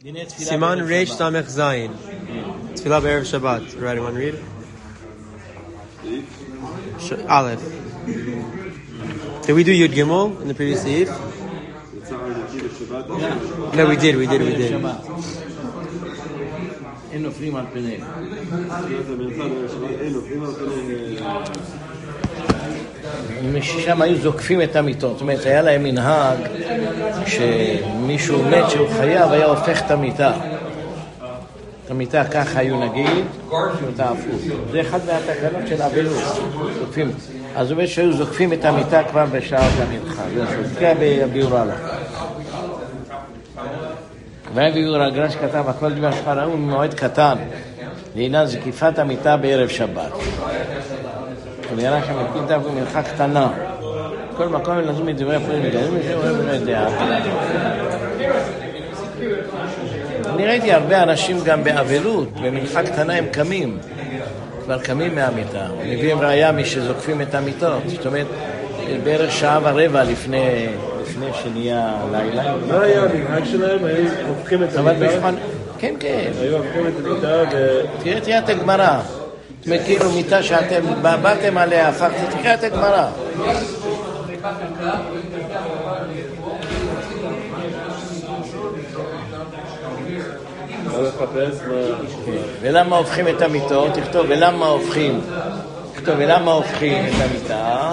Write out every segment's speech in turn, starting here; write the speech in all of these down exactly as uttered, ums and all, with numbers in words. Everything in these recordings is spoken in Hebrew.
Siman Reish Samech Zayin. Tefillah B'Erev Shabbat. Right, want to read? Sh- Aleph. Did we do Yud Gimel in the previous Seif? No, we did, we did, we did. אין נופלים על פניהם. שם היו זוקפים את המיטות. זאת אומרת, היה להם מנהג שמישהו מת שהוא חייב היה הופך את המיטה. את המיטה ככה היו נגיד, שאותה עפות. זה אחד מהתקנות של אבלות. זוקפים. אז הוא אומר שהיו זוקפים את המיטה כבר בשעת המנחה. זה שוקע בביאור הלכה. והביאור הגרש כתב, הכל דבר שפרעו ממועד קטן, לעניין זקיפת המיטה בערב שבת. ולראה שם מפינתה ומנחה קטנה. כל מקום נזום מדברי הפועל מגזים, וזה אוהב ולא יודע. אני ראיתי הרבה אנשים גם באבלות, במנחה קטנה הם קמים, כבר קמים מהמיטה. מביאים ראיה מי שזוקפים את המיטות. זאת אומרת, בערך שעה ורבע לפני... לפני שנהיה לילה. מה היה? המנהג שלהם היו הופכים את המיטה? כן, כן. היו הופכים את המיטה ו... תראה, תראה את הגמרא. זאת אומרת, כאילו מיטה שאתם באתם עליה, הפכתי, תראה את הגמרא. ולמה הופכים את המיטות? תכתוב, ולמה הופכים? תכתוב, ולמה הופכים את המיטה?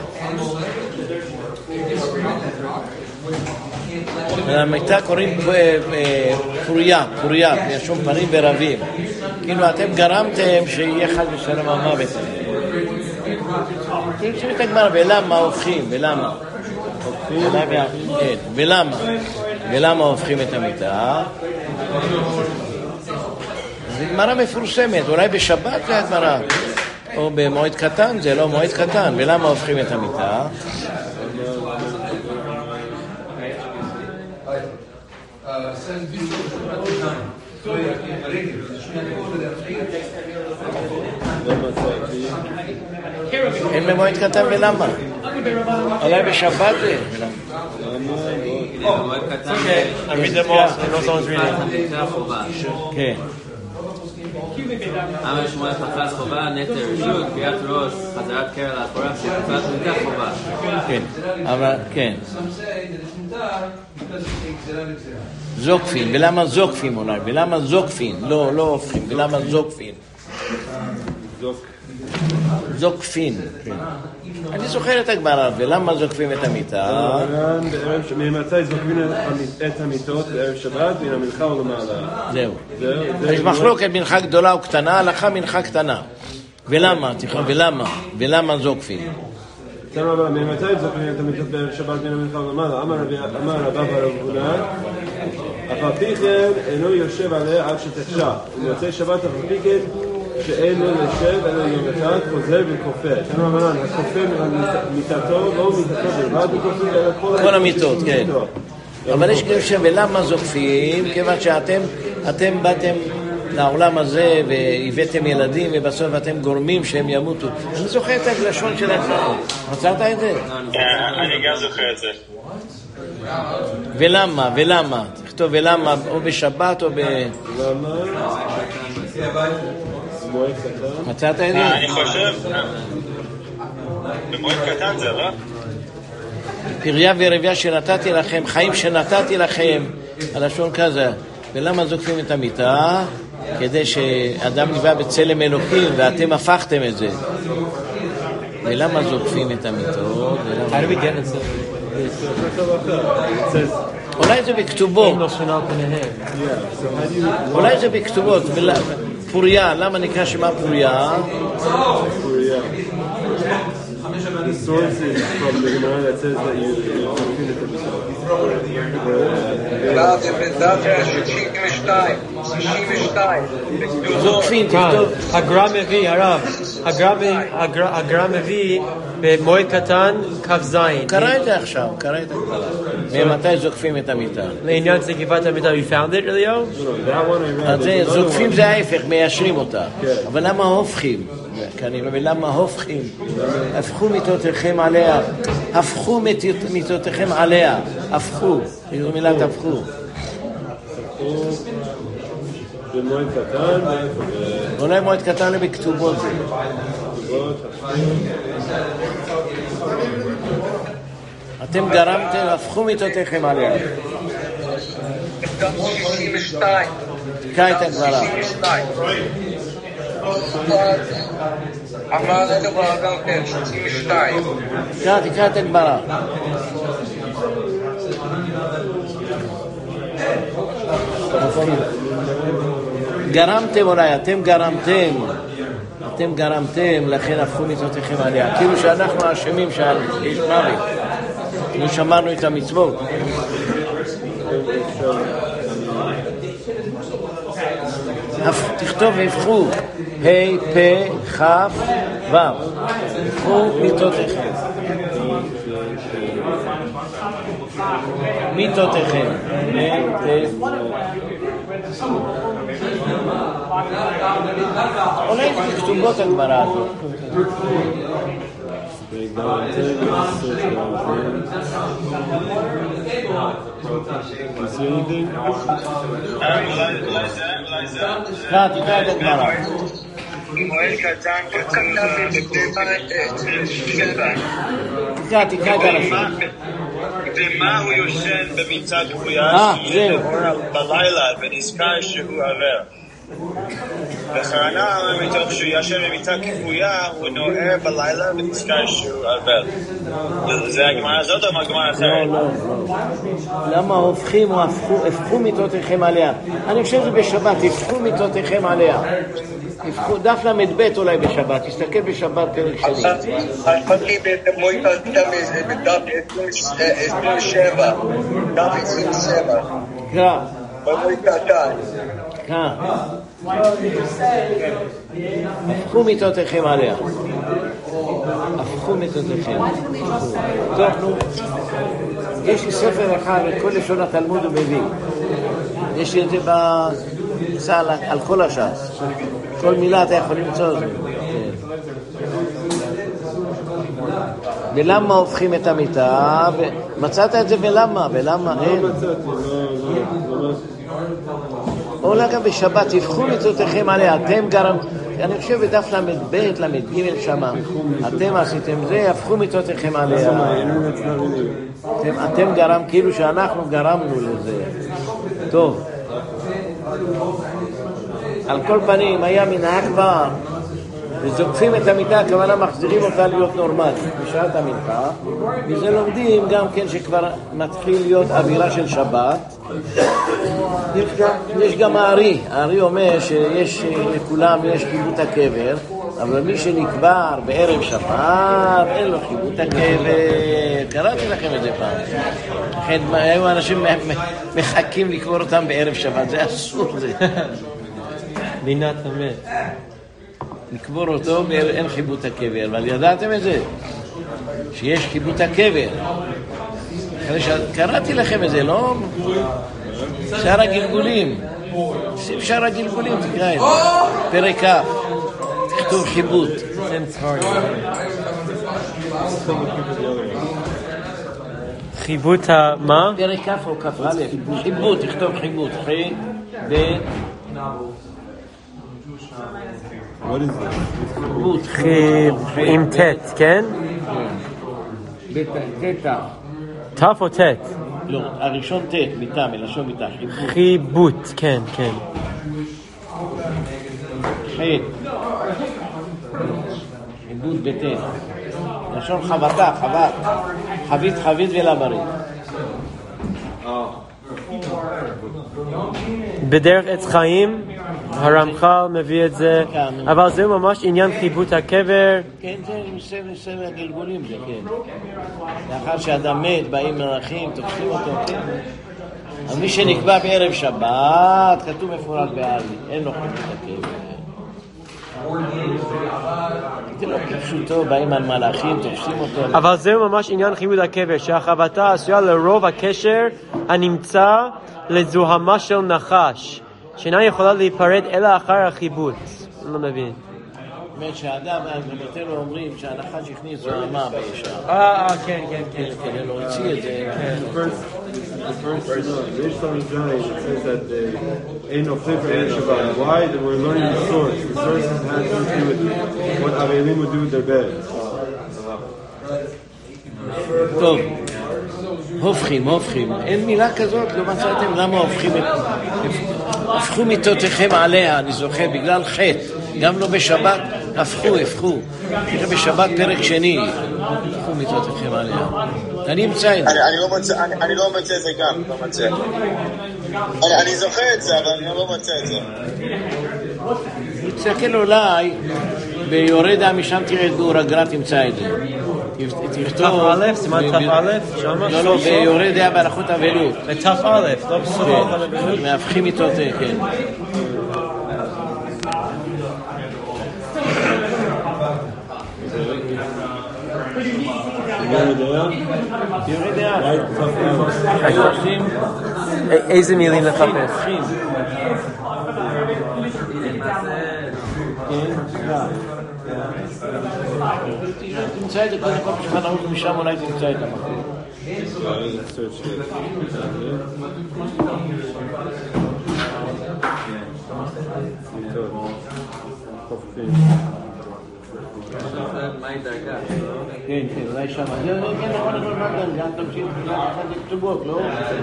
למיטה קוראים פוריה, פוריה, ישום פנים ורבים. כאילו אתם גרמתם שיהיה חד ושלום המוות. תקשיב את הגמרא, ולמה הופכים, ולמה? ולמה? ולמה הופכים את המיטה? זו גמרא מפורסמת, אולי בשבת זה הגמרא, או במועד קטן, זה לא מועד קטן. ולמה הופכים את המיטה? אין במועד קטן ולמה? אולי בשבת זה? במועד קטן I read them all, I know someone's reading. כן. אמר שמואל חפש חובה, נטר רשות, קריאת ראש, חזרת קרע לאחורה, חפש מיטה חובה. כן, אבל כן. זוקפים, ולמה זוקפים אולי? ולמה זוקפים? לא, לא הופכים, ולמה זוקפים? זוקפים. אני זוכר את הגמרא, ולמה זוקפים את המיטה? ממתי זוקפים את המיטות בערב שבת, מן המנחה או למעלה? זהו. יש מחלוקת מנחה גדולה או קטנה, הלכה מנחה קטנה. ולמה? ולמה? ולמה זוקפים? ממתי זוקפים את המיטות בערב שבת, מן המנחה או למעלה? אמר רבא בר אבונה, אף על פי כן אינו יושב עליה עד שתחשך. ומוצאי שבת אף על פי כן שאינו יושב, אלא יומתת, חוזר וכופר. תנו אמרן, הכופר מיטתו, לא מיטתו בלבד, הוא כופר אלא כל המיטות, כן. אבל יש גם שם, ולמה זוקפים? כיוון שאתם אתם באתם לעולם הזה והבאתם ילדים ובסוף אתם גורמים שהם ימותו. אני זוכר את הלשון של הגמרא. מצאת את זה? אני גם זוכר את זה. ולמה? ולמה? תכתוב ולמה, או בשבת או ב... למה? מצאת את זה? אני חושב במועד קטן זה, לא? פריה ורביה שנתתי לכם, חיים שנתתי לכם, הלשון כזה. ולמה זוקפים את המיטה? כדי שאדם נברא בצלם אלוקים ואתם הפכתם את זה. ולמה זוקפים את המיטות? How do we get it? אולי זה בכתובות. אולי זה בכתובות. פוריה, למה נקרא שמה פוריה? פוריה. The source is from the Gemara that says that you zokfim את המיטות. זוקפים, תכתוב. הגר"א מביא, הרב, הגר"א מביא במועד קטן כף זין. קרא את זה עכשיו, קרא את זה. ממתי זוקפים את המיטה? לעניין זקיפת המיטה, you found it, אליהו? אז זוקפים זה ההפך, מיישרים אותה. אבל למה הופכים? כנראה, ולמה הופכים? הפכו מיטותיכם עליה. הפכו מיטותיכם עליה. הפכו. תראו מילת הפכו. במועד קטן, אולי מועד קטן בכתובות זה. אתם גרמתם, הפכו מיתותיכם עליה. גם שישים ושתיים. תקע את הגברה. אמר לדבר גם כן, שישים ושתיים. תקע, תקע את הגברה. גרמתם אולי, אתם גרמתם. אתם גרמתם, לכן הפכו מיתותיכם עליה. כאילו שאנחנו אשמים שיש מוות. לא שמרנו את המצוות. תכתוב הפכו, ה' פ' כ' ו', הפכו מיתותיכם. מיתותיכם. אולי כתובות הגמרא הזאת. תקרא, תקרא את הגמרא. מועד קטן קטן תקרא, תקרא את הלשון. ומה הוא יושן במיטה כפויה שיהיה אור בלילה ונזכר שהוא עבר. וחרנה מתוך שהוא ישן במיטה כפויה הוא נוער בלילה ונזכר שהוא עבר. זה הגמרא הזאת או הגמרא אחרת? לא, לא, לא. למה הופכים או הפכו מיתותיכם עליה? אני חושב שזה בשבת, הפכו מיתותיכם עליה. דף למד ב' אולי בשבת, תסתכל בשבת פרק שני. אני במועד קטן בדף עשרים ושבע. דף עשרים ושבע. קרא. במועד קטן. קרא. הפכו מיתותיכם עליה. הפכו מיתותיכם. טוב, נו. יש לי ספר אחד, כל לשון התלמוד הוא מביא. יש לי את זה בסל, על כל הש"ס. כל מילה אתה יכול למצוא את זה. ולמה הופכים את המיטה? מצאת את זה ולמה? ולמה אין? לא מצאתי, לא, לא, אולי גם בשבת, תפכו מיתותיכם עליה, אתם גרם, אני חושב בדף למד ב' למד ג' שמה, אתם עשיתם זה, הפכו מיתותיכם עליה. אתם, אתם גרם, כאילו שאנחנו גרמנו לזה. טוב. על כל פנים, היה מנהג כבר, וזוקפים את המיטה, הכוונה מחזירים אותה להיות נורמלית, בשעת המנחה, וזה לומדים גם כן שכבר מתחיל להיות אווירה של שבת. יש גם, יש גם הארי, הארי אומר שיש לכולם, יש חיבות הקבר, אבל מי שנקבר בערב שבת, אין לו חיבות הקבר. קראתי לכם את זה פעם. לכן, היו אנשים מחכים לקבור אותם בערב שבת, זה אסור זה. לינת המת. לקבור אותו, אין חיבות הקבר, אבל ידעתם את זה? שיש חיבות הקבר. קראתי לכם את זה, לא? שער הגלגולים. שים שער הגלגולים, תקרא את זה. פרק כ', תכתוב חיבות. חיבות מה? פרק כ' או כ' א', חיבות, תכתוב חיבות. חי, ב... עם תת, כן? תתא. תף או תת? לא, הראשון תת, מיטה, מלשון מיטה. חיבות, כן, כן. חי. חיבות בתת. לשון חבטה, חבט. חבית, חבית ולברית. בדרך עץ חיים הרמח"ל מביא את זה, אבל זה ממש עניין חיבות הקבר. כן, זה מסב הגלגולים זה, כן. לאחר שאדם מת, באים מלאכים, תופסים אותו, כן. אבל מי שנקבע בערב שבת, כתוב מפורט בעלי, אין לו חיבות הקבר. זה לא כפשוטו, באים על מלאכים, תופסים אותו. אבל זה ממש עניין חיבות הקבר, שהחבטה עשויה לרוב הקשר הנמצא לזוהמה של נחש, שאינה יכולה להיפרד אלא אחר החיבות. אני לא מבין. זאת אומרת שהאדם, רבותינו אומרים שהנחש הכניס זוהמה בישר. אה, כן, כן, כן. כדי להוציא את זה. First, no, Reish Lamed Zayin, it says that ain't no flip for Erev Shabbat. Why? That we're learning the source. The source has something to do with what Avelim would do with their beds. טוב, הופכים, הופכים. אין מילה כזאת, לא מצאתם למה הופכים, הפכו מיטותיכם עליה, אני זוכר, בגלל חטא. גם לא בשבת, הפכו, הפכו. תראה בשבת פרק שני, הפכו מיטותיכם עליה. אני אמצא את זה. אני לא מצא את זה גם, לא מצא. אני זוכר את זה, אבל אני לא מצא את זה. תסתכל אולי, ביורדה משם תראה את גאור הגר"א, תמצא את זה. תף א', סימן תף א', שמה? לא, לא, ביורדה בהלכות אבלות. בתף א', לא בסוף. מהפכים מיטותיהם, כן. איזה מילים לחפש? תמצא את זה קודם כל בשולחן ערוך, משם אולי תמצא את המקום. מהי דרגה? כן, כן, אולי שם. כן, נכון, נכון, מה דרגה? תמשיך, זה כתובות, לא?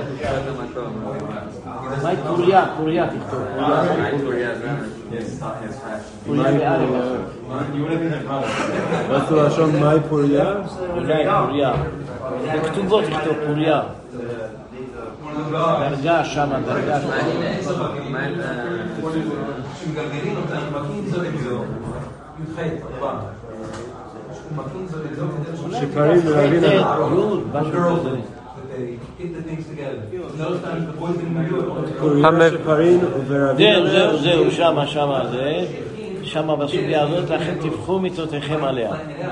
מהי פוריה? פוריה תכתוב. מהי פוריה? פוריה באלף. רצו לשון מהי פוריה? אולי פוריה. בכתובות תכתוב פוריה. דרגה שם, דרגה שם. שפרים ורבים יוד, משהו כזה. שפרים ורבים זהו, זהו, זהו, שמה, שמה זה. שמה בסוגיה הזאת, לכן תפחו מיטותיכם עליה.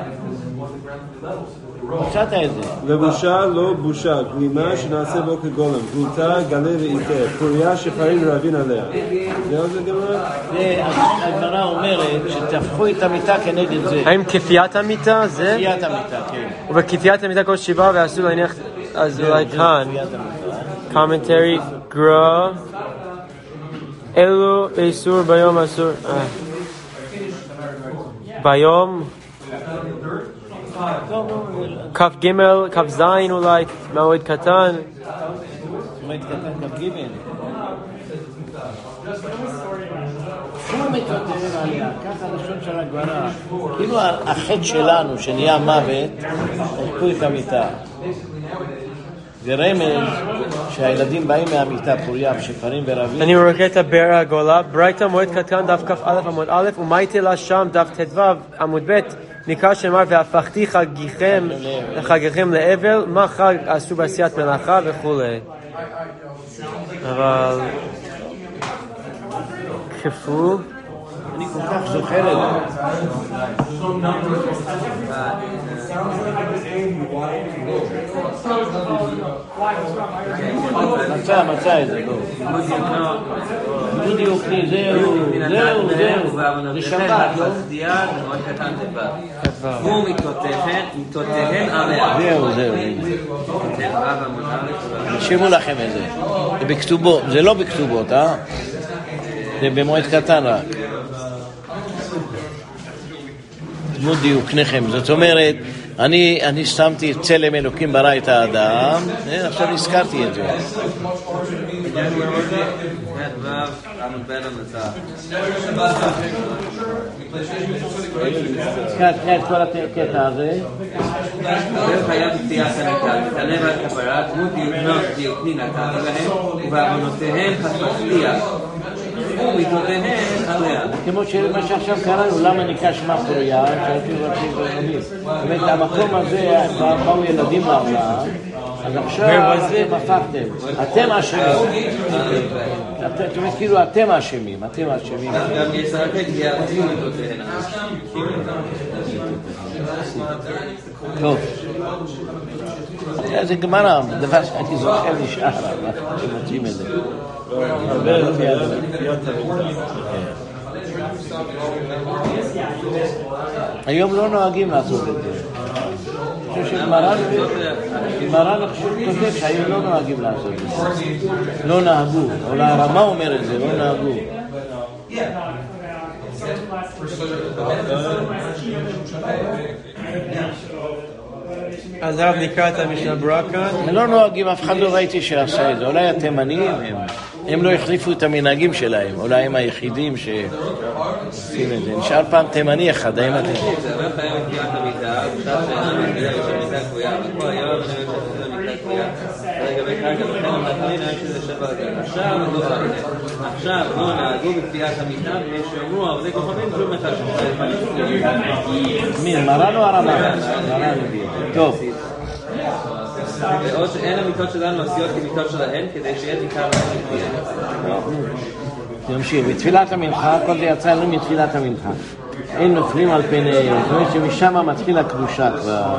מצאת את זה. לבושה לא בושה, גלימה שנעשה בו כגולם, גלותה גלה ואיתה, פוריה שפרים ורבין עליה. זהו זה גמרא? הגמרא אומרת שתפחו את המיטה כנגד זה. האם כפיית המיטה זה? כפיית המיטה, כן. ובכפיית המיטה כל שבעה ואסור להניח, אז אולי כאן. קומנטרי גרא, אלו באיסור ביום אסור. ביום כף גימל, כף זין אולי, מועד קטן. מועד קטן, כף גימל. פחו מיטותיהם עליה, ככה לשון של הגמרא. כאילו החטא שלנו שנהיה מוות, פחו את המיטה. זה רמז שהילדים באים מהמיטה פוריה, שפרים ורבים. אני רואה את הבר הגולה, ברייתא מועד קטן דף כף א' עמוד א', ומייתי לה שם דף ט"ו עמוד ב', נקרא שאמר והפכתי חגיכם חגיכם לאבל, מה חג עשו בעשיית מלאכה וכולי. אבל כפו אני כל כך זוכר את זה. מצא, מצא את זה. בדיוק, זהו, זהו, זהו. זה שבת, לא? הוא מיטותיהן עליה. זהו, זהו. שימו לכם את זה. זה בכתובות, זה לא בכתובות, אה? זה במועד קטן רק. תמו דיוקניכם. זאת אומרת, אני, אני שמתי צלם אלוקים ברא את האדם, עכשיו נזכרתי את זה. תקרא את כל הקטע הזה. זה חייב פציעת המיטה, תתעלה והכפרה, דמות דיוקנין נתן להם, ובעוונותיהם חספתיה. ומיטותיהם עליה. כמו מה שעכשיו קראנו, למה נקרא שמה פוריה, שהייתי רציתי ורבים. זאת אומרת, המקום הזה, באו ילדים לעולם, אז עכשיו אתם הפכתם, אתם אשמים. זאת אומרת, כאילו אתם אשמים, אתם אשמים. גם ישרקת ויעצים מיטותיהם. טוב. זה גמרא, דבר שאני זוכר נשאר, אבל שמוצאים את זה. היום לא נוהגים לעשות את זה. אני חושב שמרן עכשיו כותב שהיום לא נוהגים לעשות את זה. לא נהגו. אולי הרמה אומר את זה, לא נהגו. אז הרב נקרא את המשנה ברורה כאן. הם לא נוהגים, אף אחד לא ראיתי שעשה את זה. אולי התימנים הם, הם לא החליפו את המנהגים שלהם. אולי הם היחידים שעושים את זה. נשאר פעם תימני אחד, האם אתם... זה לא חייב את קביעת המיטה, בשביל שהמיטה יש המיטה קבועה, ופה היום אני חושב שזה המיטה קבועה. לגבי כרגע בכן המתמין היה שזה שבע הגן. עכשיו לא זה. עכשיו לא נהגו בקביעת המיטה, ויש שאומרו, אבל זה כוכבים שום אחד שחייב. מי, מרן או הרמה? מרן. טוב. ועוד שאין המיטות שלנו עשויות כמיטות שלהן, כדי שיהיה תיקר להן לקביעה. נמשיך, בתפילת המנחה, כל זה יצא לנו מתפילת המנחה. אין נופלים על פניהם, זאת אומרת שמשם מתחיל הקדושה כבר.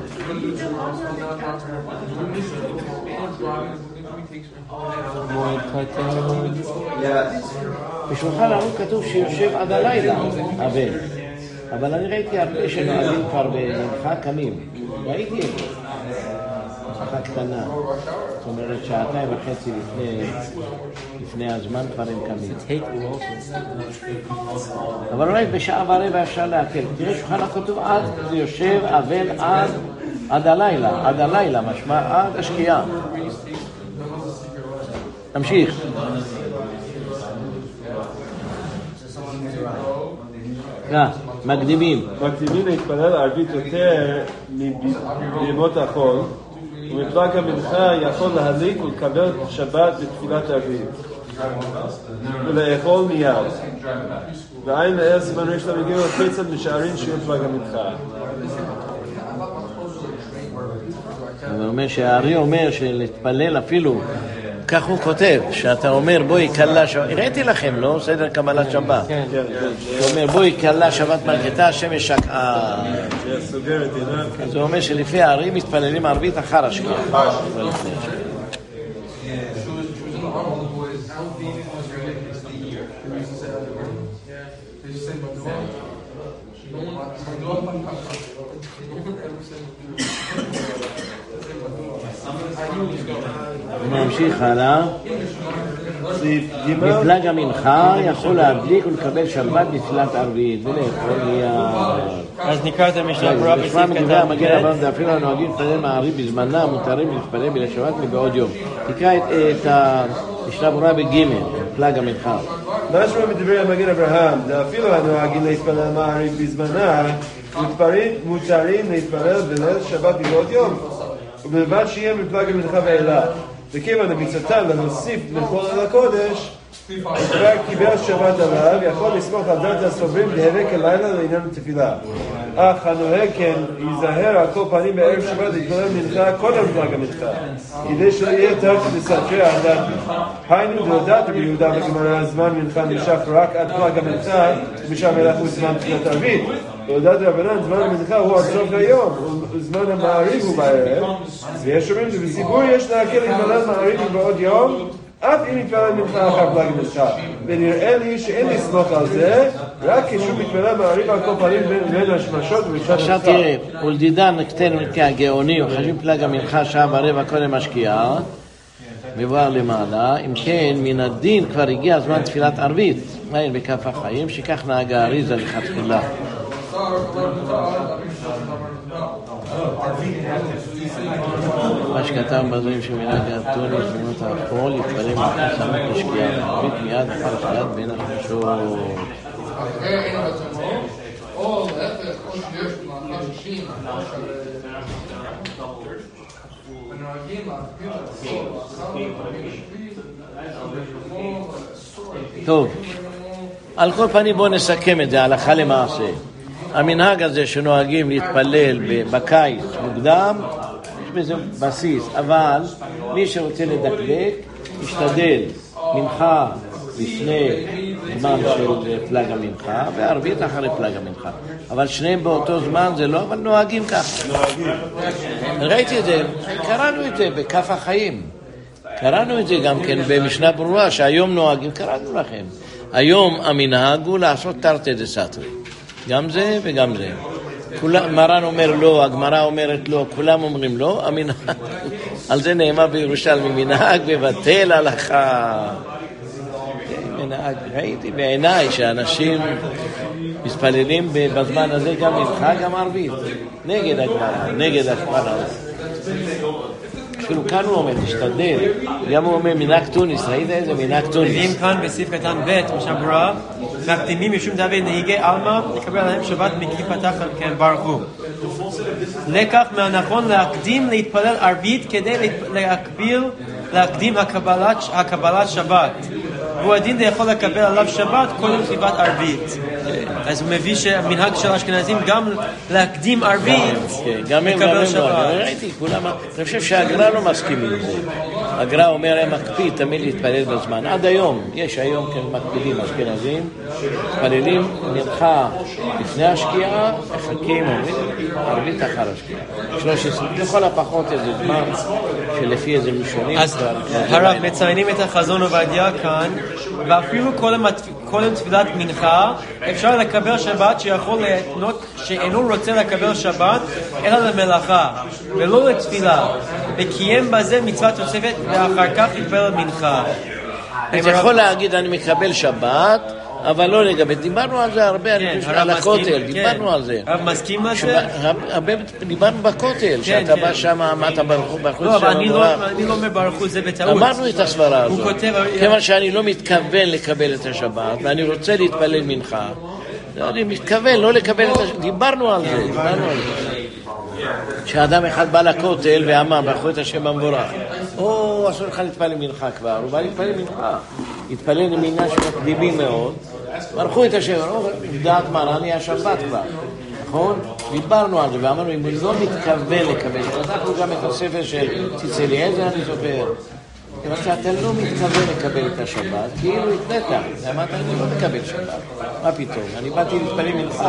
בשולחן ערוך כתוב שיושב עד הלילה, הבן. אבל אני ראיתי הרבה שנוהגים כבר במנחה קמים. ראיתי את זה. מנחה קטנה. זאת אומרת שעתיים וחצי לפני, לפני הזמן כבר הם קמים. אבל אולי בשעה ורבע אפשר להקל. תראה שולחן הכתוב עד, זה יושב אבל עד, עד הלילה. עד הלילה, משמע עד השקיעה. תמשיך. אה, מקדימים. מקדימים להתפלל ערבית יותר מימות החול, ומפלג המנחה יכול להליק ולקבל שבת בתפילת ערבית, ולאכול מיד. ועין לאל סימן ריש למגיע וכיצד משערים שיהיה פלג המנחה. הוא אומר שהארי אומר שלהתפלל אפילו, כך הוא כותב, שאתה אומר בואי קלה שבת, הראיתי לכם, לא? סדר קבלת שבת. הוא אומר בואי קלה שבת מלכתה, השמש שקעה. אז הוא אומר שלפי הארי מתפללים ערבית אחר השקיעה. נמשיך הלאה. מפלג המנחה יכול להדליק ולקבל שבת בתפילת ערבית ולאכול מיד. אז נקרא את המשנה ברורה בסעיף בשמה מדברי קטן. המגן אברהם דאפילו הנוהגים להתפלל מעריב בזמנה מותרים להתפלל בלשבת מבעוד יום. תקרא את המשנה ברורה בגימל, מפלג המנחה. משמע מדברי המגן אברהם, דאפילו הנוהגים להתפלל מעריב בזמנה מותרים להתפלל בליל שבת מבעוד יום, ובלבד שיהיה מפלג המנחה ואילך. וכיוון המצאתם להוסיף לכל על הקודש, כבר קיבל שבת עליו, יכול לסמוך על דעת הסוברים להירק הלילה לעניין התפילה. אך הנוהג כן ייזהר על כל פנים בערב שבת להתפלל מנחה קודם פלג המנחה, כדי שלא יהיה תחת לסתרי הדת. היינו דודעת ביהודה בגמרא זמן מנחה נמשך רק עד פלג המנחה, ומשם הלך הוא זמן תפילת ערבית. דודעת רבנן זמן המנחה הוא עד סוף היום, וזמן המעריב הוא בערב, ויש אומרים שבציבור יש להקל להתפלל מעריב בעוד יום, אף אם מתפלל מנחה אחר פלג המנחה. ונראה לי שאין לסמוך על זה, רק כשהוא מתפלל מעריב על כל פנים בין השמשות ובשעת עכשיו תראה, ולדידן נקטנו כהגאונים, חשבים פלג המנחה שעה ורבע קודם השקיעה, מבואר למעלה. אם כן, מן הדין כבר הגיע הזמן תפילת ערבית, מהן בכף החיים, שכך נהג האריזה לכתחילה. מה שכתב בדברים שמנהג האתוני תמונות החול יתפלל מנחה סמוך לשקיעה ערבית מיד אחר שעת בין השמשות. טוב, על כל פנים בואו נסכם את זה הלכה למעשה. המנהג הזה שנוהגים להתפלל בקיץ מוקדם, יש בזה בסיס, אבל מי שרוצה לדקדק, ישתדל מנחה לפני זמן של פלג המנחה, וערבית אחרי פלג המנחה. אבל שניהם באותו זמן זה לא, אבל נוהגים ככה. ראיתי את זה, קראנו את זה בכף החיים. קראנו את זה גם כן במשנה ברורה, שהיום נוהגים, קראנו לכם. היום המנהג הוא לעשות תרתי דסתרי. גם זה וגם זה. מרן אומר לא, הגמרא אומרת לא, כולם אומרים לא, המנהג, על זה נאמר בירושלמי, מנהג בבטל הלכה. מנהג, ראיתי בעיניי שאנשים מתפללים בזמן הזה גם מנחה, גם ערבית, נגד הגמרא, נגד הגמרא. אפילו כאן הוא אומר, תשתדל, גם הוא אומר מנהג תוניס, ראית איזה מנהג תוניס? מביאים כאן בסעיף קטן ב' משנה ברורה, מקדימים משום דוד נהיגי אלמה, לקבל עליהם שבת מגיל פתח כן ברכו. לקח מהנכון להקדים להתפלל ערבית כדי להקביל, להקדים הקבלת, הקבלת שבת. והוא הדין יכול לקבל עליו שבת קודם כתיבת ערבית. אז הוא מביא שהמנהג של האשכנזים גם להקדים ערבית לקבל שבת. ראיתי, כולם, אני חושב שהגר"א לא מסכים עם זה. הגר"א אומר, הם מקפיד תמיד להתפלל בזמן. עד היום, יש היום כן מקפידים אשכנזים, מתפללים מנחה לפני השקיעה, מחכים, אומרים, ערבית אחר השקיעה. שלוש עשרה, לכל הפחות איזה זמן, שלפי איזה ראשונים. אז הרב, מציינים את החזון עובדיה כאן, ואפילו קודם תפילת מנחה אפשר לקבל שבת שיכול להתנות שאינו רוצה לקבל שבת אלא למלאכה ולא לתפילה, וקיים בזה מצוות תוספת ואחר כך יתפלל מנחה. אתה יכול להגיד אני מקבל שבת אבל לא לגבי, דיברנו על זה הרבה, על הכותל, דיברנו על זה. הרב מסכים לזה? דיברנו בכותל, שאתה בא שם, אמרת ברכו, בחוץ לא, אבל אני לא אומר ברכו, זה בטעות. אמרנו את הסברה הזאת. כיוון שאני לא מתכוון לקבל את השבת, ואני רוצה להתפלל מנחה, אני מתכוון לא לקבל את השבת, דיברנו על זה, דיברנו על זה. כשאדם אחד בא לכותל ואמר, ברכו את השם המבורך, או, אסור לך להתפלל מנחה כבר, הוא בא להתפלל מנחה. התפלל למינה שמקדימים מאוד, ברכו את השם, דעת מרן היא השבת כבר, נכון? דיברנו על זה ואמרנו, אם הוא לא מתכוון לקבל, אנחנו גם את הספר של ציץ אליעזר, אני זוכר, אבל שאתה לא מתכוון לקבל את השבת, כאילו התנית, אמרת, אני לא מקבל שבת, מה פתאום? אני באתי להתפלל מנחה.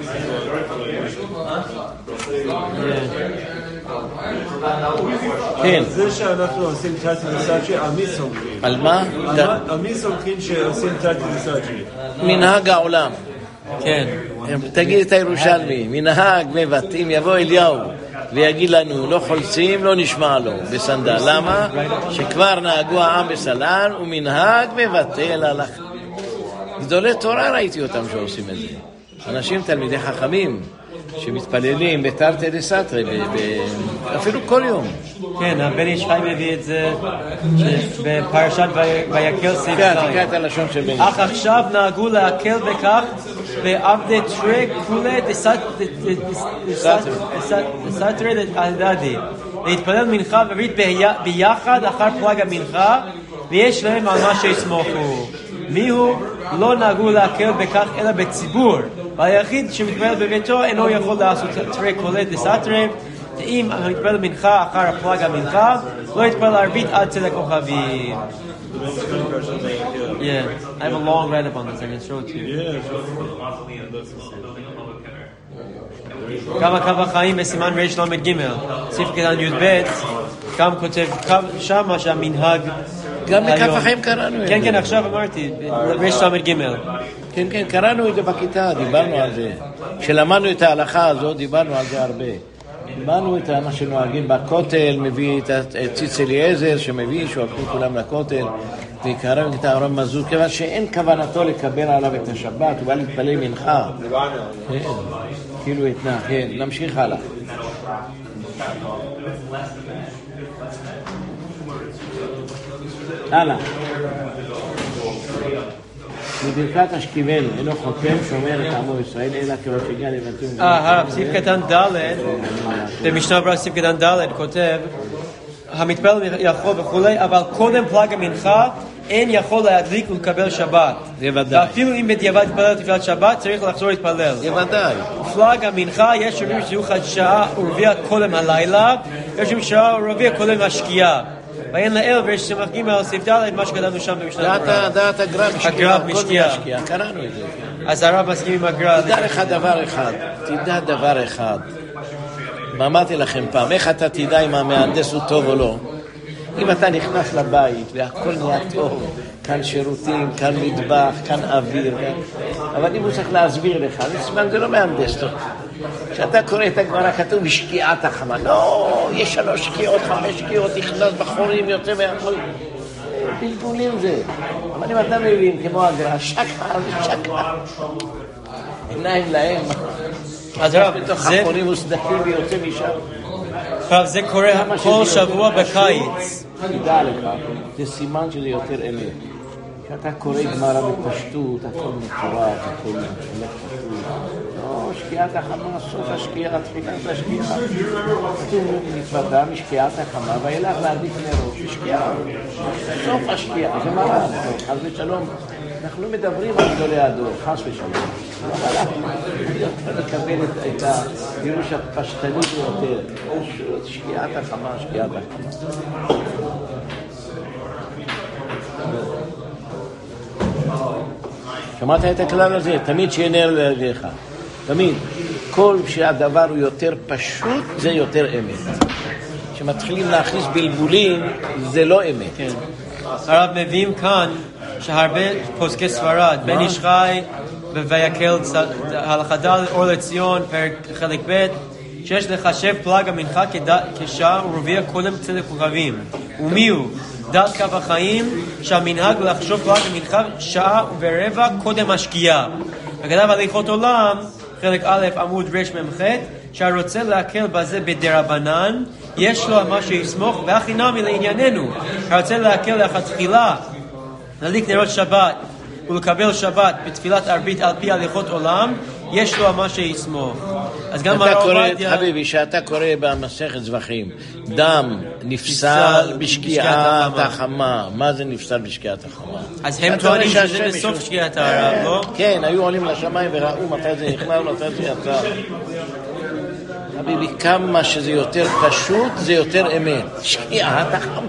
כן. זה שאנחנו עושים תרתי דסתרי, על מי סומכים? על מה? על מי סומכים שעושים תרתי דסתרי? מנהג העולם. כן. תגיד את הירושלמי, מנהג מבטאים, יבוא אליהו ויגיד לנו, לא חולצים, לא נשמע לו בסנדל. למה? שכבר נהגו העם בסלן, ומנהג מבטל הלכה. גדולי תורה ראיתי אותם שעושים את זה. אנשים תלמידי חכמים שמתפללים בתרתי דסתרי, אפילו כל יום. כן, הבן איש חי מביא את זה בפרשת ויקל סעיף כן, תקרא את הלשון של בן איש חי. אך עכשיו נהגו להקל בכך בעבדי תרי כולי דסתרי דדדי, להתפלל מנחה וערבית ביחד אחר פלג המנחה, ויש להם על מה שיסמוכו. מיהו? לא נהגו להקל בכך אלא בציבור, והיחיד שמתפלל בביתו אינו יכול לעשות תרי כולי דסתרי. אם מתפלל מנחה אחר הפלג המנחה, לא יתפלל ערבית עד צדק כוכבים. Yeah, I have a long write up on this, I can show it to you. כמה קו החיים בסימן ריש למד ג' סעיף קטן י"ב, גם כותב שמה שהמנהג גם בקו החיים קראנו את זה. כן, כן, עכשיו אמרתי, ריש למד ג' כן, כן, קראנו את זה בכיתה, דיברנו על זה. כשלמדנו את ההלכה הזאת, דיברנו על זה הרבה. דיברנו את מה שנוהגים בכותל, מביא את ציץ אליעזר שמביא, שהולכים כולם לכותל, ויקרב את הרב מזוז, כיוון שאין כוונתו לקבל עליו את השבת, הוא בא להתפלל מנחה. כן, כאילו התנה, כן, נמשיך הלאה. הלאה. בברכת השכיבנו, אינו חותם שומר את עמו ישראל, אלא כמו שהגיע לבתים. אה, הרב, סעיף קטן ד' במשנה ברורה סעיף קטן ד' כותב, המתפלל יכול וכולי, אבל קודם פלג המנחה אין יכול להדליק ולקבל שבת. בוודאי. ואפילו אם בדיעבד יתפלל תפילת שבת, צריך לחזור להתפלל. בוודאי. פלג המנחה, יש אומרים שיהיו שעה ורביע קודם הלילה, יש אומרים שעה ורביע קודם השקיעה. ואין לאל ויש סמך ג' על סעיף ד' מה שכתבנו שם במשנה ברורה. דעת הגר"א משקיעה. קראנו את זה. אז הרב מסכים עם הגר"א. תדע לך דבר אחד, תדע דבר אחד. אמרתי לכם פעם, איך אתה תדע אם המהנדס הוא טוב או לא? אם אתה נכנס לבית והכל נהיה טוב, כאן שירותים, כאן מטבח, כאן אוויר, אבל אם הוא צריך להסביר לך, זה לא מהנדס טוב. כשאתה קורא את הגמרא כתוב בשקיעת החמה. לא, יש שלוש שקיעות, חמש שקיעות, נכנס בחורים, יוצא מהכל. בלבולים זה. אבל אם אתה מבין, כמו הגר"א, שקע, שקע. עיניים להם. אז רב, בתוך זה... החורים וסדקים ויוצא משם. רב, זה קורה כל שבוע בקיץ. תדע לך, זה סימן שזה יותר אמת. כשאתה קורא גמרא בפשטות, הכל מפורט, הכל הולך פשוט. לא, שקיעת החמה, סוף השקיעה, תחילת השקיעה. כתוב מצוותה משקיעת החמה, ואילך להדליק נרות, שקיעה. סוף השקיעה, זה מרן, חס ושלום. אנחנו לא מדברים על גדולי הדור, חס ושלום. אבל אנחנו נקבל את הפירוש הפשטני ביותר. פשוט שקיעת החמה, שקיעת החמה. שמעת את הכלל הזה? תמיד שיהיה נר לרגליך. תמיד. כל שהדבר הוא יותר פשוט, זה יותר אמת. כשמתחילים להכניס בלבולים, זה לא אמת. כן. הרב מביאים כאן שהרבה פוסקי ספרד, בן איש חי וויקל הלכה ד' אור לציון, פרק חלק ב', שיש לחשב פלג המנחה כשעה ורביע קודם צדק ורבים. ומי הוא? דעת קו החיים שהמנהג לחשוב פלג המנחה שעה ורבע קודם השקיעה. וכתב הליכות עולם, חלק א' עמוד רש ממח, שהרוצה להקל בזה בדרבנן, יש לו מה שיסמוך, והכי נמי לענייננו. הרוצה להקל לכתחילה, להדליק נרות שבת ולקבל שבת בתפילת ערבית על פי הליכות עולם, יש לו מה שיסמוך. אז גם אתה קורא, חביבי, שאתה קורא במסכת זבחים, דם נפסל בשקיעת החמה. מה זה נפסל בשקיעת החמה? אז הם טוענים שזה בסוף שקיעת הערב, לא? כן, היו עולים לשמיים וראו מתי זה נכנס, מתי זה יצא. חביבי, כמה שזה יותר פשוט, זה יותר אמת. שקיעת החמה.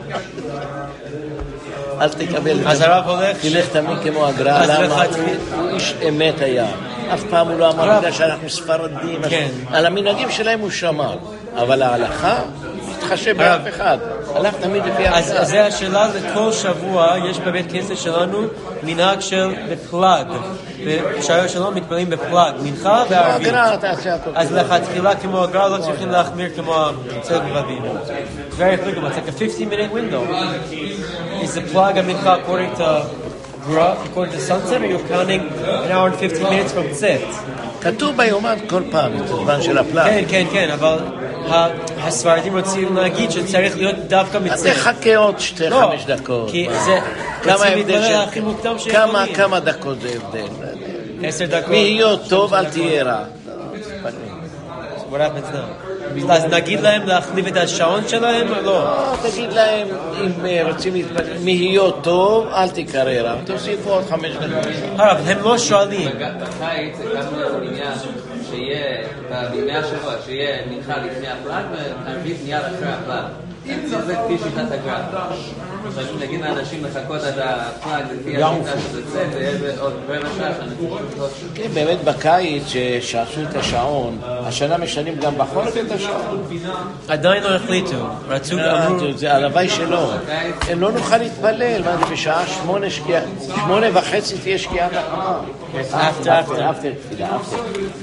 אל תקבל. אז הרב הולך... תלך תמיד כמו הגר"א, למה הוא איש אמת היה. אף פעם הוא לא אמר בגלל שאנחנו ספרדים. על המנהגים שלהם הוא שמר. אבל ההלכה מתחשב באף אחד. הלך תמיד לפי ההלכה. אז זה השאלה, לכל שבוע יש בבית כנסת שלנו מנהג של בפלג. בשער שלום מתפללים בפלג, מנחה וערבית. אז לכתחילה כמו הגר"א לא צריכים להחמיר כמו צדק ורבים. Very applicable. It's like a fifteen minute window. Is the plug of mincha according to according to sunset, or you're counting an hour and fifteen minutes from tzit? כתוב ביומן כל פעם, את הזמן של הפלג. כן, כן, כן, אבל הספרדים רוצים להגיד שצריך להיות דווקא מצט. אז תחכה עוד שתי חמש דקות. כי זה רוצים להתפלל הכי מוקדם שיכולים. כמה דקות זה הבדל? עשר דקות. להיות טוב, אל תהיה רע. What happens now? אז נגיד להם להחליף את השעון שלהם או לא? לא, תגיד להם, אם רוצים להתפלל, להיות טוב, אל תקרא רע. תוסיפו עוד חמש דקות. הרב, הם לא שואלים. בקיץ, הקמנו לנו עניין שיהיה, בימי השבוע, שיהיה מנחה לפני הפלג וערבית מיד אחרי הפלג. זה כפי שיטת הגר"א. חשוב להגיד לאנשים לחכות עד הפלג לפי השיטה שזה צאת, זה יהיה עוד רבע שעה שאנשים שותות. כן, באמת בקיץ שעשו את השעון, השנה משנים גם בחורף את השעון. עדיין לא החליטו, רצו אמרו... זה הלוואי שלא. הם לא נוכל להתפלל, מה זה בשעה שמונה שקיעה, שמונה וחצי תהיה שקיעת החמה. אפטר, אפטר. אפטר תפילה, אפטר.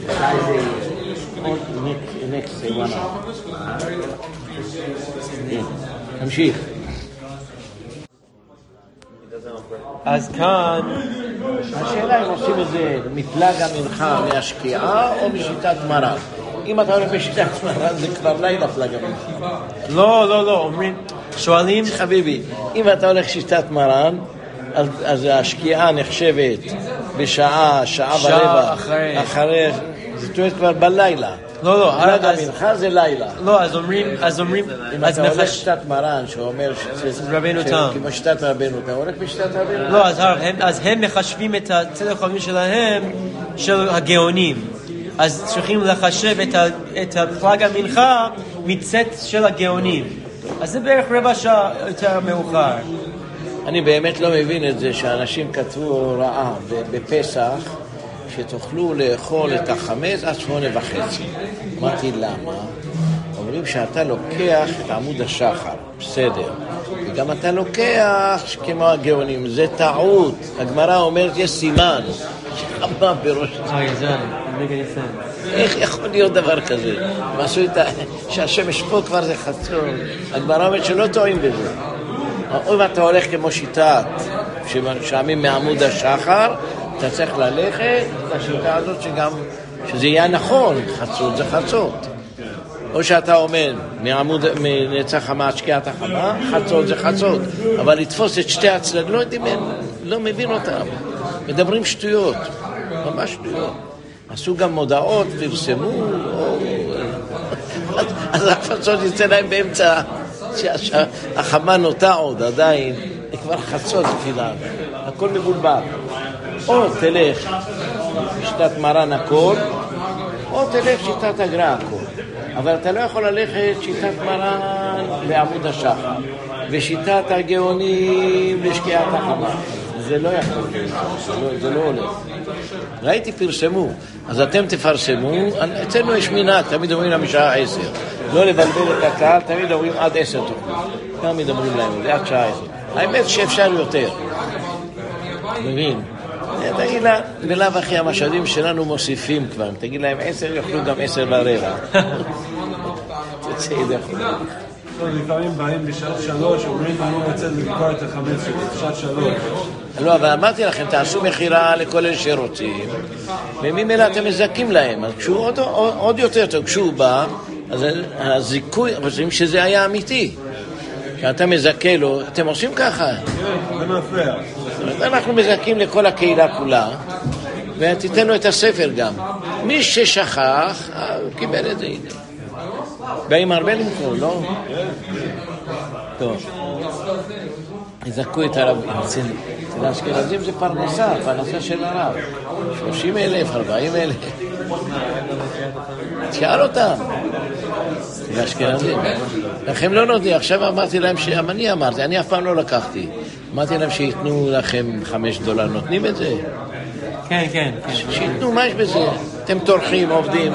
נקסט, וואנה. תמשיך. אז כאן... השאלה אם עושים את זה מפלג המנחה מהשקיעה או משיטת מרן. אם אתה הולך בשיטת מרן זה כבר לילה פלג המנחה. לא, לא, לא, אומרים, שואלים... חביבי, אם אתה הולך שיטת מרן, אז השקיעה נחשבת בשעה, שעה ורבע. אחרי. אחרי, זאת אומרת כבר בלילה. לא, לא, פלג המנחה זה לילה. לא, אז אומרים, אז אומרים... אם אתה הולך שיטת מרן שאומר שזה... רבנו תם. כמו שיטת רבנו, אתה הולך בשיטת רבנו? לא, אז הם מחשבים את הצדק החמים שלהם, של הגאונים. אז צריכים לחשב את הפלג המנחה מצאת של הגאונים. אז זה בערך רבע שעה יותר מאוחר. אני באמת לא מבין את זה שאנשים כתבו הוראה בפסח שתוכלו לאכול את החמץ עד שמונה וחצי. אמרתי למה? אומרים שאתה לוקח את עמוד השחר, בסדר. וגם אתה לוקח כמו הגאונים, זה טעות. הגמרא אומרת יש סימן. שמה בראש... Oh, you're done. It doesn't make any sense. איך יכול להיות דבר כזה? הם עשו את ה... שהשמש פה כבר זה חצור. הגמרא אומרת שלא טועים בזה. אם אתה הולך כמו שיטת ששמים מעמוד השחר, אתה צריך ללכת לשיטה הזאת שגם, שזה יהיה נכון, חצות זה חצות. או שאתה אומר, מעמוד, מנצח חמה עד שקיעת החמה, חצות זה חצות. אבל לתפוס את שתי הצדדים, לא יודעים, לא מבין אותם. מדברים שטויות, ממש שטויות. עשו גם מודעות, פרסמו, או... אז החצות יצא להם באמצע, שהחמה נוטה עוד, עדיין, זה כבר חצות תפילה, הכל מבולבל. או תלך שיטת מרן הכל, או תלך שיטת הגר"א הכל. אבל אתה לא יכול ללכת שיטת מרן בעמוד השחר, ושיטת הגאונים לשקיעת החמה. זה לא יכול להיות, זה לא, זה לא הולך. ראיתי פרסמו, אז אתם תפרסמו, אצלנו יש מנהג, תמיד אומרים להם משעה עשר. לא לבלבל את הקהל, תמיד אומרים עד עשר תוכלו. תמיד אומרים להם, זה עד שעה עשר. האמת שאפשר יותר. מבין? תגיד לה, בלאו הכי המשאבים שלנו מוסיפים כבר. תגיד להם עשר, יאכלו גם עשר ורבע. תצא ידחו. לפעמים באים בשעת שלוש, אומרים אני לא רוצה לבקור את החמץ שלי, בשעת שלוש. לא, אבל אמרתי לכם, תעשו מחירה לכל אלה שרוצים, וממילא אתם מזכים להם. אז כשהוא עוד, עוד יותר טוב, כשהוא בא, אז הזיכוי, חושבים שזה היה אמיתי. כשאתה מזכה לו, אתם עושים ככה. זה מפריע. אנחנו מזכים לכל הקהילה כולה, ותיתן לו את הספר גם. מי ששכח, קיבל את זה, הנה. באים הרבה למכור, לא? טוב. יזכו את הרבים. אצל האשכנזים זה פרנסה, פרנסה של הרב. שלושים אלף, ארבעים אלף. תשאל אותם. אצל האשכנזים. לכם לא נודי, עכשיו אמרתי להם, אני אמרתי, אני אף פעם לא לקחתי. אמרתי להם שיתנו לכם חמש דולר, נותנים את זה? כן, כן. שיתנו, מה יש בזה? אתם תורכים, עובדים.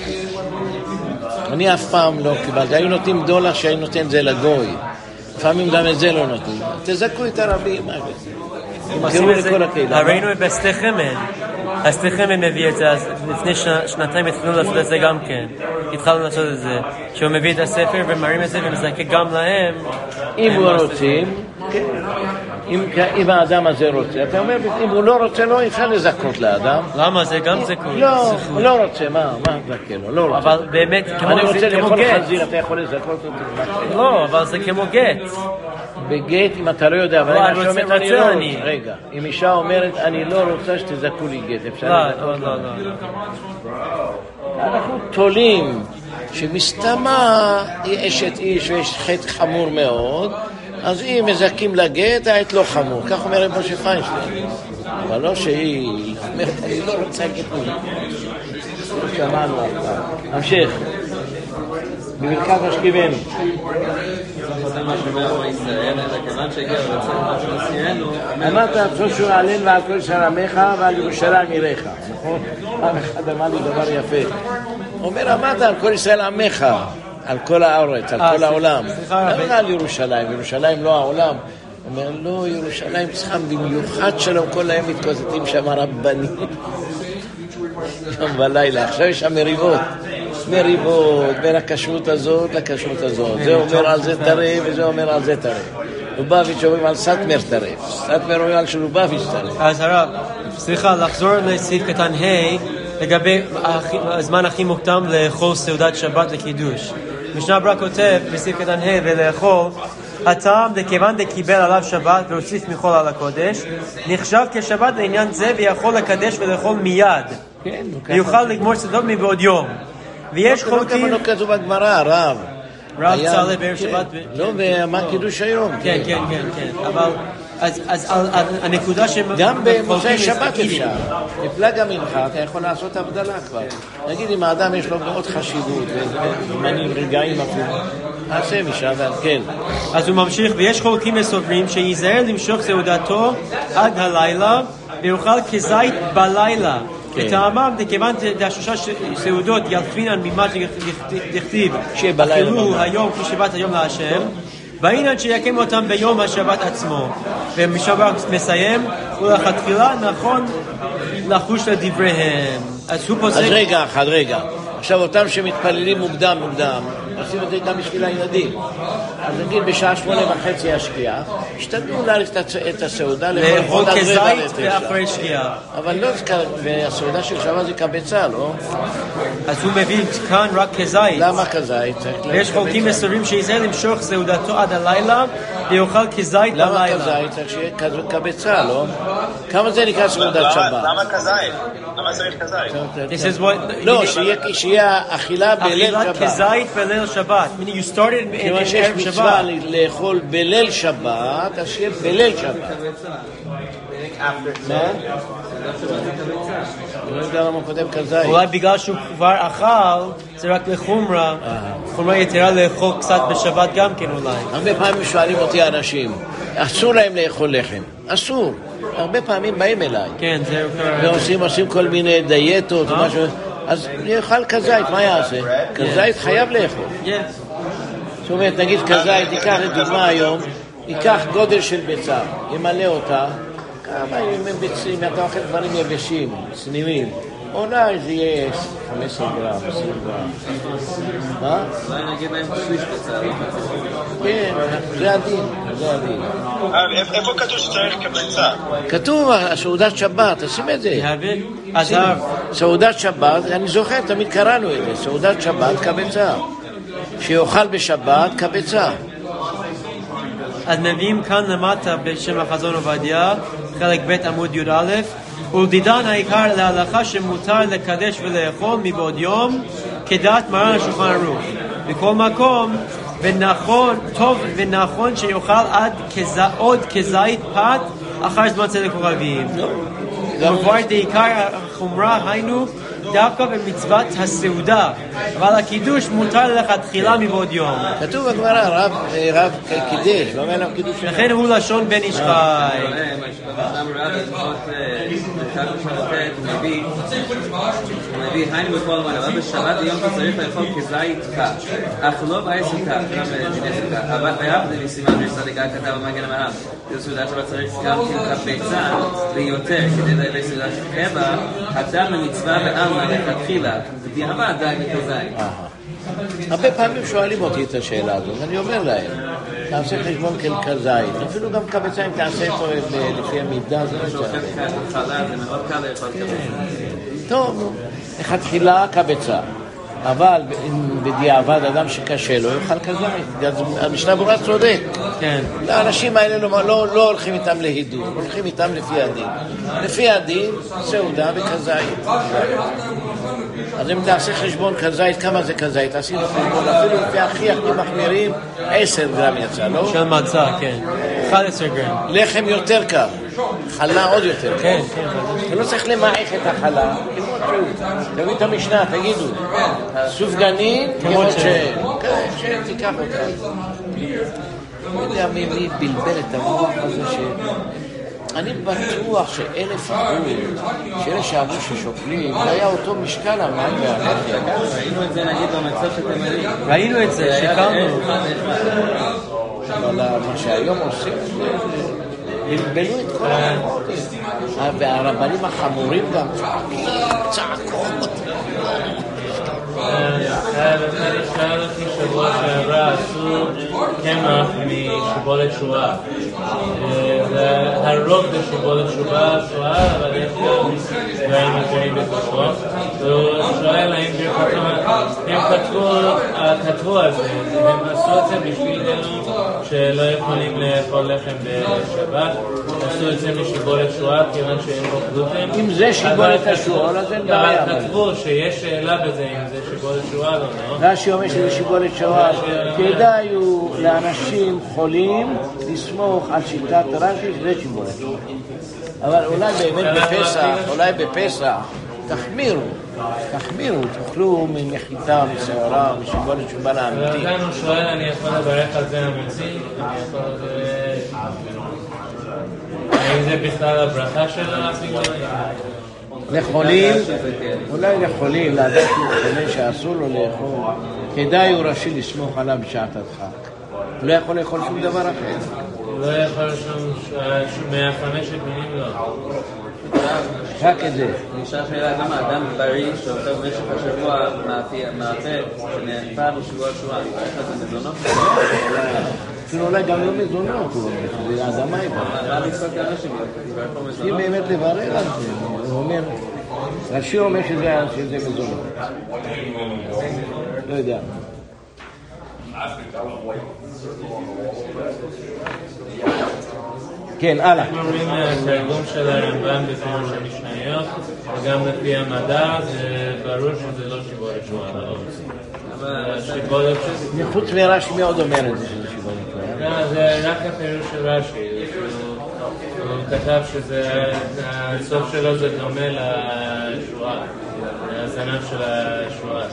אני אף פעם לא קיבלתי, היו נותנים דולר שהיו נותן זה לגוי, לפעמים גם את זה לא נותנים. תזכו את הרבים, מה זה? תראו לכל הקהילה. הראינו בסטי חמד, הסטי חמד מביא את זה, לפני שנתיים התחילו לעשות את זה גם כן, התחלנו לעשות את זה, שהוא מביא את הספר ומראים את זה ומזכה גם להם. אם הוא רוצים, אם האדם הזה רוצה, אתה אומר, אם הוא לא רוצה, לא אפשר לזכות לאדם. למה? זה גם זכות. לא, הוא לא רוצה, מה? מה זכה לו? לא רוצה. אבל באמת, אני רוצה לאכול חזיר, אתה יכול לזכות אותו? לא, אבל זה כמו גט. בגט, אם אתה לא יודע, אבל אני רוצה, אני לא רוצה. רגע, אם אישה אומרת, אני לא רוצה שתזכו לי גט, אפשר לזכות? לא, לא, לא. אנחנו תולים שמסתמה היא אשת איש ויש חטא חמור מאוד, אז אם מזכים לגט, היית לא חמור. כך אומר רב משה פיינשטיין. אבל לא שהיא אומרת, אני לא רוצה גט מול. לא שמענו אף פעם. נמשיך. בברכת השכיבנו. אמרת צושו עלינו ועל כל ישראל עמך ועל ירושלים עירך. נכון? פעם אחד אמר לי דבר יפה. אומר, אמרת על כל ישראל עמך. על כל הארץ, על כל העולם. למה על ירושלים? ירושלים לא העולם. אומר, לא, ירושלים צריכה במיוחד שלום, כל היום מתקוזתים שם הרבנים. יום ולילה, עכשיו יש שם מריבות. מריבות בין הכשרות הזאת לכשרות הזאת. זה אומר על זה טרף וזה אומר על זה טרף. לובביץ' אומרים על סטמר טרף. סטמר אומרים על שלובביץ' טרף. אז הרב, סליחה, לחזור לסעיף קטן ה' לגבי הזמן הכי מוקדם לאכול סעודת שבת לקידוש. משנה ברורה כותב בסעיף קטן ה' ולאכול הטעם דכיוון דקיבל עליו שבת והוסיף מחול על הקודש נחשב כשבת לעניין זה ויכול לקדש ולאכול מיד ויוכל לגמור סעודות מבעוד יום ויש חולקים לא כתוב בגמרא הרב רב צהלה בערב שבת לא ומה קידוש היום כן כן כן כן אבל אז הנקודה ש... גם במוצאי שבת אפשר. לפלג המנחה, אתה יכול לעשות הבדלה כבר. נגיד אם האדם יש לו מאוד חשיבות, וזמנים רגעים אפילו, נעשה משאבל, כן. אז הוא ממשיך, ויש חולקים וסוברים שיזהר למשוך סעודתו עד הלילה, ויוכל כזית בלילה. וטעמם, דכיוון דשלושה סעודות ילפינן ממה דכתיב, אכלו היום כשבת היום להשם, בעניין שיקם אותם ביום השבת עצמו. ומשבת מסיים, ולכתחילה נכון לחוש לדבריהם. אז הוא פוסק... אז רגע אחד, רגע. עכשיו אותם שמתפללים מוקדם מוקדם, עושים את זה גם בשביל הילדים. אז נגיד בשעה שמונה וחצי השקיעה, השתדלו להאריך את הסעודה לאכול כזית ואחרי שקיעה. אבל לא, והסעודה של שבת זה קבצה, לא? אז הוא מביא כאן רק כזית. למה כזית? ויש חוקים מסורים שישראל למשוך סעודתו עד הלילה ויאכל כזית בלילה. למה כזית? צריך שיהיה קבצה, לא? כמה זה נקרא סעודת שבת? למה כזית? למה צריך כזית? לא, שיהיה אכילה בליל שבת. אכילת כזית בליל שבת. meaning you started in כיוון שיש מצווה לאכול בליל שבת, אז שיהיה בליל שבת. מה? אני לא יודע למה הוא כותב כזית. אולי בגלל שהוא כבר אכל, זה רק לחומרה. חומרה יתרה לאכול קצת בשבת גם כן אולי. הרבה פעמים שואלים אותי אנשים, אסור להם לאכול לחם. אסור. הרבה פעמים באים אליי. כן, זהו קרה. ועושים עושים כל מיני דיאטות או משהו. אז יאכל כזית, מה יעשה? כזית חייב לאכול. זאת אומרת, נגיד כזית, ייקח לדוגמה היום, ייקח גודל של ביצה, ימלא אותה, כמה הם ביצים, אתה אוכל דברים יבשים, צנימים. אולי זה יהיה חמש עשרה גרם, עשרים גרם. מה? אולי נגיד להם שליש ביצה. כן, זה הדין, זה הדין. איפה כתוב שצריך כביצה? כתוב, סעודת שבת, עושים את זה. עזב. סעודת שבת, אני זוכר, תמיד קראנו את זה, סעודת שבת כביצה. שיאכל בשבת כביצה. אז מביאים כאן למטה בשם החזון עובדיה, חלק ב' עמוד י' א', ולדידן העיקר להלכה שמותר לקדש ולאכול מבעוד יום, כדעת מרן השולחן ערוך. בכל מקום, ונכון, טוב ונכון שיאכל עד כז... עוד כזית פת אחר זמן צדק ורבים. ובואר דעיקר החומרה היינו דווקא במצוות הסעודה, אבל הקידוש מותר לכתחילה מבעוד יום. כתוב בגמרא, רב, רב קידש, לא אומר להם קידוש. לכן הוא לשון בן איש חי. הוא מביא, היינו בכל הזמן, אבל בשבת היום אתה צריך לאכול כזית קש, אך לא בעשר קש, גם בדיני קש. אבל ביחד זה מסימן שסדיקה כתב במגן המרב, זה סעודה שבה צריך גם כביצה ליותר, כדי להביא סעודה של חבא, אדם למצווה בעלמא לכתחילה, בדיעבד די בכזית. הרבה פעמים שואלים אותי את השאלה הזאת, ואני אומר להם, תעשה חשבון של כזית, אפילו גם כביצה אם תעשה אותו לפי המידה, זה לא זה מאוד קל לאכול כביצה. טוב, לכתחילה כביצה, אבל בדיעבד אדם שקשה לו יאכל כזית. המשנה ברורה צודק. האנשים האלה לא הולכים איתם להידור, הולכים איתם לפי הדין. לפי הדין, סעודה וכזית. אז אם תעשה חשבון כזית, כמה זה כזית? עשינו חשבון, אפילו לפי הכי הכי מחמירים, עשר גרם יצא, לא? של מצה, כן. אחד עשר גרם. לחם יותר קר, חלה עוד יותר. כן, כן. אתה לא צריך למעך את החלה, כמות שהוא. תביא את המשנה, תגידו. סופגנית, כמות ש... כן, שתיקח אותה. לא יודע מי בלבל את המוח הזה ש... אני בטוח שאלף עבור, שאלה שעבור ששוקלים, זה היה אותו משקל המים והאנרגיה. ראינו את זה נגיד במצב שאתם מראים. ראינו את זה, שקרנו. אבל מה שהיום עושים, בלבלו את כל המחות. והרבנים החמורים גם צעקות. שאל אותי שבוע שעברה עשו קמח משיבולת שואה. הרוב זה שיבולת שואה, אבל יש גם דברים אחרים בתוכו. והוא שואל האם הם כתבו על זה, הם עשו את זה בשביל אלו שלא יכולים לאכול לחם בשבת. עשו את זה משיבולת שואה כיוון שאין בו גלוטן. אם זה שיבולת השואה, אז אין בעיה. אבל כתבו שיש שאלה בזה אם זה שיבולת שואה או לא. רש"י אומר שזה שיבולת שואה. כדאי הוא לאנשים חולים לסמוך על שיטת רש"י שזה שיבולת שואה. אבל אולי באמת בפסח, אולי בפסח תחמירו, תחמירו, תאכלו מנחיתה, משעורה, משיבולת שואה לאמיתי. וכאן הוא שואל, אני יכול לברך על זה המוציא? אני יכול... האם זה בכלל הברכה שלו אפילו? לחולים, אולי לחולים, לדעת לחולים שאסור לו לאכול, כדאי הוא ראשי לסמוך עליו בשעת הדחק. הוא לא יכול לאכול שום דבר אחר. הוא לא יכול לשום מהחמשת מינים לא. רק את זה. נשאר שאלה גם האדם בריא שאוכל במשך השבוע מהפה שנאפה בשבוע שבוע, איך זה מזונות? אפילו אולי גם לא מזונות, זה האדמה היא. מה לצפות לאנשים? אם באמת לברר על זה, הוא אומר, רש"י אומר שזה מזונות. לא יודע. כן, הלאה. אנחנו רואים תרגום של הרמב"ם בפירוש המשניות, וגם לפי המדע זה ברור שזה לא שיבולת שואה לאור. שיבולת שואה. מחוץ מרש"י מאוד אומר את זה שזה שיבולת שואה. זה רק הפירוש של רש"י. הוא כתב שהסוף שלו זה דומה לשואה, הזנב של השואה.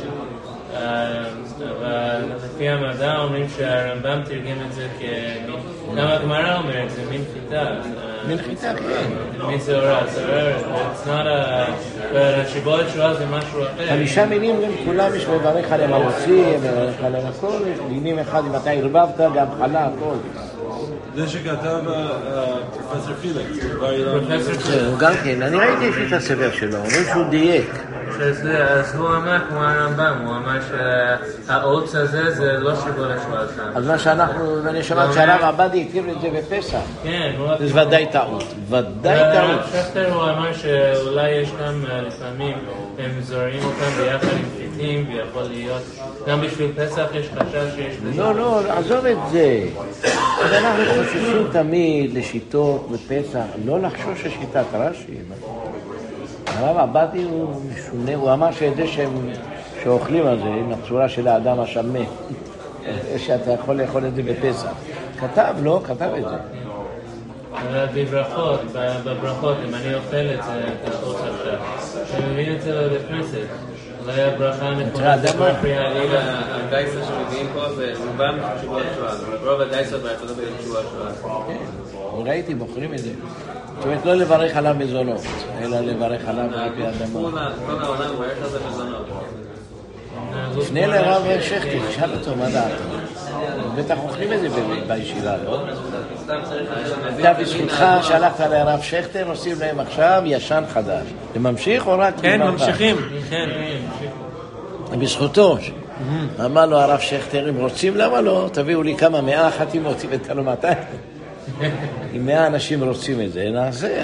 אבל לפי המדע אומרים שהרמב"ם תרגם את זה גם הגמרא אומר את זה מין חיטה מין חיטה, כן מין שעורה, שעורה והשיבולת שואה זה משהו אחר חמישה מינים כולם יש מברך עליהם המוציא, מברך עליהם הכל מינים אחד אם אתה הרבבת גם חלה, הכל זה שכתב פרופסור פילקס הוא גם כן, אני ראיתי יש לי את הספר שלו, אומרים שהוא דייק אז הוא אמר כמו הרמב"ם, הוא אמר שהעוץ הזה זה לא שיבולת שואה שם. אז מה שאנחנו, ואני שמעת שהרב עבדי הכיר את זה בפסח. כן. זה ודאי טעות, ודאי טעות. שכתר הוא אמר שאולי יש גם לפעמים, הם זורעים אותם ביחד עם חיטים, ויכול להיות, גם בשביל פסח יש חשש שיש בזה. לא, לא, עזוב את זה. אז אנחנו חוששים תמיד לשיטות בפסח, לא לחשוש לשיטת רש"י. הרב עבדי הוא משונה, הוא אמר שזה שהם שאוכלים על זה, עם הצורה של האדם השמה, שאתה יכול לאכול את זה בפסח. כתב, לא? כתב את זה. בברכות, בברכות, אם אני אוכל את זה, את החוץ עכשיו, אני מבין את זה לבית כנסת. אולי הברכה נכונה, זה מפריע לי. הדייסה שמביאים פה זה רובם שבועות שואה. רוב הדייסות בארצות הברית שבועות שואה. כן, ראיתי, בוחרים את זה. זאת אומרת, לא לברך עליו מזונות, אלא לברך עליו לפי אדמה. כל העולם מברך על זה מזונות. לפני לרב שכטר, שאל אותו, מה דעתו? בטח אוכלים את זה בישיבה, לא? אתה בזכותך שהלכת לרב שכטר, עושים להם עכשיו ישן חדש. זה ממשיך או רק? כן, ממשיכים. כן. בזכותו. אמר לו הרב שכטר, אם רוצים, למה לא? תביאו לי כמה מאה חתימות, הבאת לו מאתיים. אם מאה אנשים רוצים את זה, נעשה.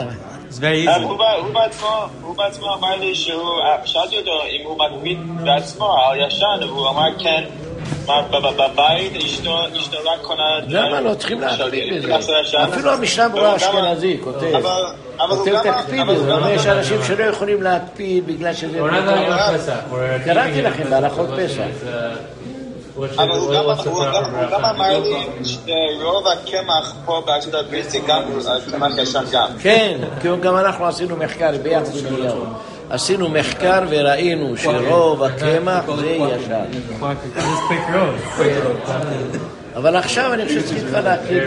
הוא בעצמו אמר לי שהוא, שאלתי אותו אם הוא מקפיד בעצמו על ישן, והוא אמר כן, בבית אשתו רק קונה... למה לא? צריכים להקפיד בזה. אפילו המשנה ברורה האשכנזי כותב. כותב תקפיד בזה. יש אנשים שלא יכולים להקפיד בגלל שזה... קראתי לכם בהלכות פסח. אבל הוא גם אמר לי שרוב הקמח פה בארצות הברית זה גם קמח ישן גם. כן, כי גם אנחנו עשינו מחקר ביחד עם אליהו. עשינו מחקר וראינו שרוב הקמח זה ישן. אבל עכשיו אני חושב שצריך להקליט.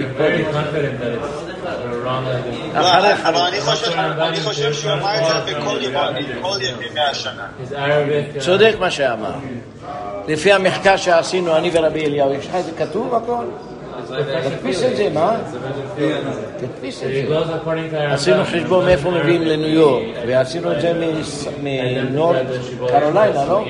אבל אני חושב שהוא אמר את זה בכל ימי השנה. צודק מה שאמר. לפי המחקר שעשינו, אני ורבי אליהו, יש לך זה כתוב הכל? תדפיס את זה, מה? תדפיס את זה. עשינו חשבון מאיפה מביאים לניו יורק, ועשינו את זה מנורד קרוליינה, לא?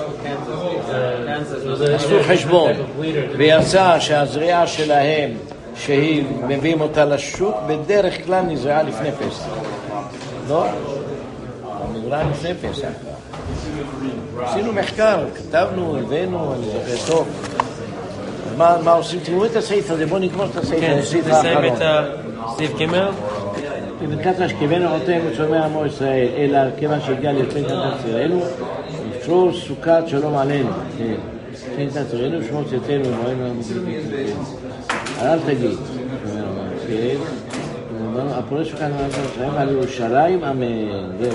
עשו חשבון, ויצא שהזריעה שלהם, שהיא מביאים אותה לשוק, בדרך כלל נזרעה לפני פסח. לא? נזרעה לפני פסח. עשינו מחקר, כתבנו, הבאנו, אני זוכר טוב. מה עושים? תראו את הסעיף הזה, בואו נגמור את הסעיף הזה. כן, נסיים את הסעיף ג' וברכת השכיבנו ערותיהם ושומע עמו ישראל, אלא כיוון שהגיע לפני קטן צירנו, נפרוש סוכת שלום עלינו. כן, לפני קטן צירנו, שמות צאתנו ומוענו המדינים. אל תגיד, כן, הפורש סוכת שלום על ירושלים, אמן. זהו.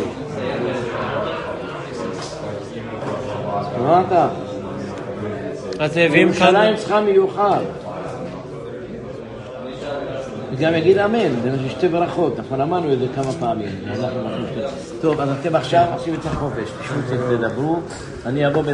אמרת? אז מביאים כאן... ירושלים צריכה מיוחד. וגם יגיד אמן, זה שתי ברכות, אנחנו אמרנו את זה כמה פעמים. טוב, אז אתם עכשיו עושים את החופש, תשמעו קצת, תדברו, אני אבוא